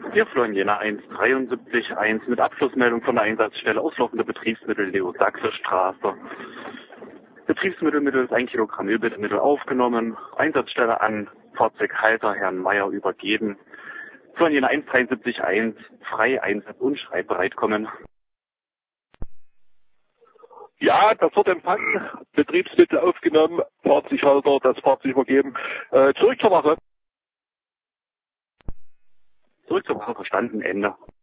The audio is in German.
Hier Florian Jena 173.1 mit Abschlussmeldung von der Einsatzstelle auslaufende Betriebsmittel Leo-Sachse-Straße. Betriebsmittel mittels 1 Kilogramm Ölbittermittel aufgenommen, Einsatzstelle an Fahrzeughalter Herrn Meier übergeben. Florian Jena 173.1 frei, einsatz- und schreibbereit kommen. Ja, das wird empfangen, Betriebsmittel aufgenommen, Fahrzeughalter, das Fahrzeug übergeben. Zurück zur Wache. Zurück zur Wache, verstanden, Ende.